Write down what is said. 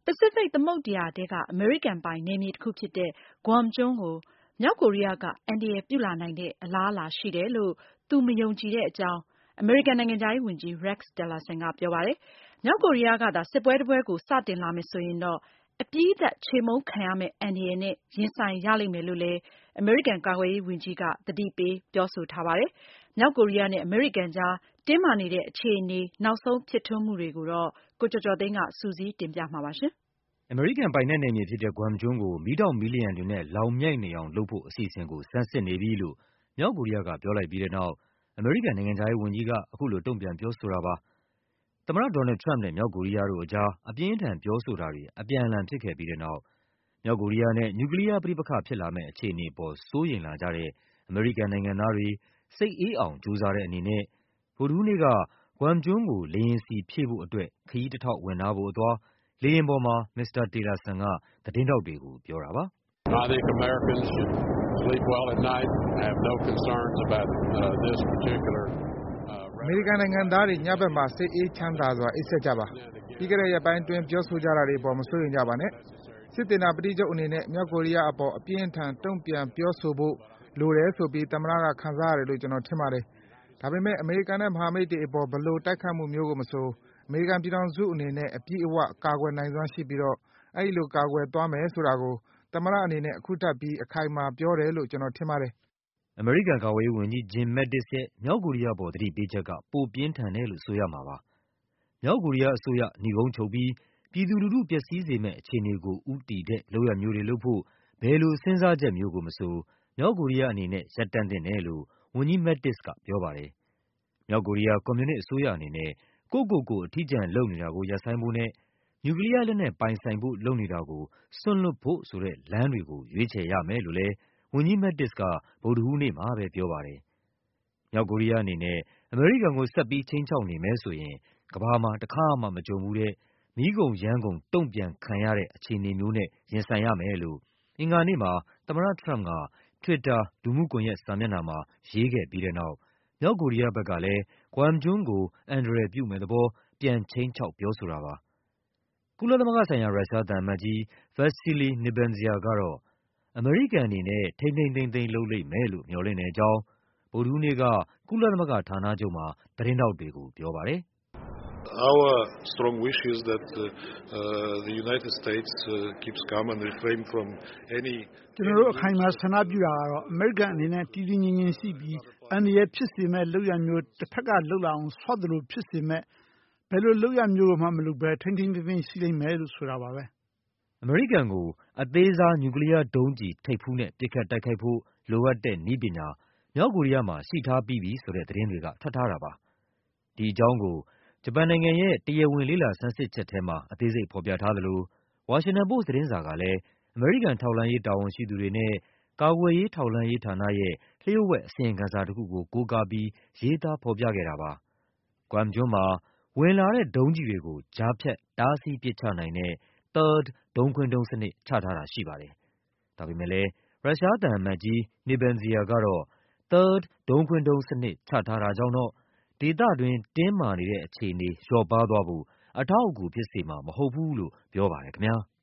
ပစိဖိတ်သမုဒ္ဒရာထဲက အမေရိကန်ပိုင်နယ်မြေတခုဖြစ်တဲ့ Guam ကျွန်းကို မြောက်ကိုရီးယားက အန္တရာယ်ပြုလာနိုင်တဲ့အလားအလာရှိတယ်လို့ သူမယုံကြည်တဲ့အကြောင်း အမေရိကန်နိုင်ငံခြားရေးဝန်ကြီး Rex Tillerson ကပြောပါတယ်။ မြောက်ကိုရီးယားကသာ စစ်ပွဲတပွဲကို စတင်လာမယ်ဆိုရင်တော့ အပြီးသတ်ချေမှုန်းခံရမယ့်အန္တရာယ်နဲ့ ရင်ဆိုင်ရလိမ့်မယ်လို့လည်း အမေရိကန်ကာကွယ်ရေးဝန်ကြီးက သတိပေးပြောဆိုထားပါတယ်။ မြောက်ကိုရီးယားနဲ့ အမေရိကန်ကြား တင်းမာနေတဲ့အခြေအနေ နောက်ဆုံးဖြစ်ထွန်းမှုတွေကိုတော့ ကိုကျော်ကျော်သိန်းက စုစည်းတင်ပြမှာပါ။အမေရိကန်ပိုင်နက်နယ်မြေဖြစ်တဲ့ Guam ကျွန်းကို မီးတောက်မီးလျှံတွေနဲ့ လောင်မြိုက်နေအောင်လုပ်ဖို့ အစီအစဉ်ကို ဆန်းစစ်နေပြီလို့ မြောက်ကိုရီးယားက ပြောလိုက်ပြီးတဲ့နောက် အမေရိကန်နိုင်ငံခြားရေးဝန်ကြီးက အခုလို တုံ့ပြန်ပြောဆိုတာပါ။ သမ္မတ ဒေါ်နယ်လ်ဒ် ထရမ့်ပ်နဲ့ မြောက်ကိုရီးယားတို့ကြား အပြင်းအထန်ပြောဆိုတာတွေ အပြန်အလှန်ဖြစ်ခဲ့ပြီးတဲ့နောက် မြောက်ကိုရီးယားနဲ့ နျူကလီးယားပဋိပက္ခဖြစ်လာမယ့်အခြေအနေအပေါ် စိုးရိမ်လာကြတဲ့ အမေရိကန်နိုင်ငံသားတွေ စိတ်အေးအောင် ကြိုးစားတဲ့အနေနဲ့ ဗုဒ္ဓဟူးနေ့က Guam ကျွန်းကို လေယာဉ်ဆီဖြည့်ဖို့အတွက် ခရီးတထောက်ဝင်ထားဖို့အသွား လေယာဉ်ပေါ်မှာ မစ္စတာ Tillerson က သတင်းထောက်တွေကို ပြောတာပါ။ “ အမေရိကန်နိုင်ငံသားတွေ ညဘက်မှာ စိတ်အေးချမ်းသာစွာ အိပ်စက်ကြပါ။ ပြီးခဲ့တဲ့ရက်ပိုင်းအတွင်း ပြောဆိုကြတာတွေအပေါ် မစိုးရိမ်ကြပါနဲ့။ စစ်သေနာပတိချုပ်အနေနဲ့ မြောက်ကိုရီးယားအပေါ် အပြင်းအထန် တုံ့ပြန်ပြောဆိုဖို့လိုတယ်ဆိုပြီး သမ္မတက ခံစားရတယ်လို့ ကျနော်ထင်ပါတယ်။ ဒါပေမယ့် အမေရိကန်နဲ့ မဟာမိတ်တွေအပေါ် ဘယ်လိုတိုက်ခိုက်မှုမျိုးကိုမဆို အမေရိကန်ပြည်ထောင်စုအနေနဲ့ အပြည့်အဝ ကာကွယ်နိုင်စွမ်းရှိပြီးတော့ အဲဒီလို ကာကွယ်သွားမယ်ဆိုတာကို သမ္မတအနေနဲ့ အခုထပ်ပြီး အခိုင်အမာပြောတယ်လို့ ကျနော်ထင်ပါတယ်။ ” အမေရိကန်ကာကွယ်ရေးဝန်ကြီး Jim Mattis ရဲ့ မြောက်ကိုရီးယားအပေါ် သတိပေးချက်က ပိုပြင်းထန်တယ်လို့ ဆိုရမှာပါ။ မြောက်ကိုရီးယားအစိုးရ နိဂုံးချုပ်ပြီး ပြည်သူလူထု ပျက်စီးစေမယ့်အခြေအနေကို ဦးတည်တဲ့ လုပ်ရပ်မျိုးတွေလုပ်ဖို့ ဘယ်လိုစဉ်းစားချက်မျိုးကိုမဆို မြောက်ကိုရီးယားအနေနဲ့ ရပ်တန့်သင့်တယ်လို့ ဝန်ကြီး Mattis ကပြောပါတယ်။ မြောက်ကိုရီးယား ကွန်မြူနစ်အစိုးရအနေနဲ့ ကိုယ့်ကိုယ်ကို အထီးကျန်လုပ်နေတာကို ရပ်ဆိုင်းဖို့နဲ့ နျူကလီးယားလက်နက်ပိုင်ဆိုင်ဖို့ လုပ်နေတာကို စွန့်လွှတ်ဖို့ဆိုတဲ့ လမ်းတွေကို ရွေးချယ်ရမယ်လို့လည်း ဝန်ကြီး Mattis က ဗုဒ္ဓဟူးနေ့မှာပဲပြောပါတယ်။ မြောက်ကိုရီးယားအနေနဲ့ အမေရိကန်ကို ဆက်ပြီး ခြိမ်းခြောက်နေမယ်ဆိုရင် ကမ္ဘာမှာ တခါမှမကြုံဖူးတဲ့ မီးကုန်ယမ်းကုန် တုံ့ပြန်ခံရတဲ့အခြေအနေမျိုးနဲ့ ရင်ဆိုင်ရမယ်လို့ အင်္ဂါနေ့မှာ သမ္မတထရမ့်ပ်က Twitter လူမှုကွန်ရက်စာမျက်နှာမှာ ရေးခဲ့ပြီးတဲ့နောက် မြောက်ကိုရီးယားဘက်ကလည်း Guam ကျွန်းကို အန္တရာယ်ပြုမယ့်သဘော ပြန်ခြိမ်းခြောက်ပြောဆိုတာပါ။ ကုလသမဂ္ဂဆိုင်ရာ ရုရှားသံအမတ်ကြီး Vasily Nebenzia ကတော့ အမေရိကန်အနေနဲ့ ထိန်းထိန်းသိမ်းသိမ်းလုပ်လိမ့်မယ်လို့ မျှော်လင့်တဲ့အကြောင်း ဗုဒ္ဓဟူးနေ့က ကုလသမဂ္ဂဌာနချုပ်မှာ သတင်းထောက်တွေကို ပြောပါတယ်။ “ကျနော်တို့ အခိုင်အမာဆန္ဒပြုတာကတော့ အမေရိကန်အနေနဲ့ တည်တည်ငြိမ်ငြိမ်ရှိပြီး အန္တရာယ်ဖြစ်စေမယ့် လုပ်ရပ်မျိုး တဘက်ကလုပ်လာအောင် ဆွသလိုဖြစ်စေမယ့် ဘယ်လိုလုပ်ရပ်မျိုးကိုမှမလုပ်ဘဲ ထိန်းထိန်းသိမ်းသိမ်းရှိလိမ့်မယ်ဆိုတာပါပဲ။ ” အမေရိကန်ကို အသေးစား နျူကလီးယားဒုံးကျည်ထိပ်ဖူးနဲ့ ပစ်ခတ်တိုက်ခိုက်ဖို့ လိုအပ်တဲ့နည်းပညာ မြောက်ကိုရီးယားမှာ ရှိထားပြီးပြီဆိုတဲ့ သတင်းတွေက ထွက်ထားတာပါ။ ဒီအကြောင်းကို ဂျပန်နိုင်ငံရဲ့ တရားဝင် လေ့လာဆန်းစစ်ချက်ထဲမှာ အသေးစိတ်ဖော်ပြထားသလို ဝါရှင်တန်ပို့စ်သတင်းစာကလည်း အမေရိကန်ထောက်လှမ်းရေး တာဝန်ရှိသူတွေနဲ့ ကာကွယ်ရေးထောက်လှမ်းရေးဌာနရဲ့ လျှို့ဝှက်အစီရင်ခံစာတခုကို ကိုးကားပြီး ရေးသားဖော်ပြခဲ့တာပါ။ Guam ကျွန်းမှာ ဝင်လာတဲ့ဒုံးကျည်တွေကို ကြားဖြတ် တားဆီးပစ်ချနိုင်တဲ့ THAAD ဒုံးခွင်းဒုံးစနစ် ချထားတာရှိပါတယ်။ ဒါပေမယ့်လည်း ရုရှားသံအမတ်ကြီး Nebenzia ကတော့ THAAD ဒုံးခွင်းဒုံးစနစ် ချထားတာကြောင့်တော့ ဒေသတွင်း တင်းမာနေတဲ့အခြေအနေ လျော့ပါးသွားဖို့ အထောက်အကူဖြစ်စေမှာ မဟုတ်ဘူးလို့ ပြောပါတယ်ခင်ဗျား။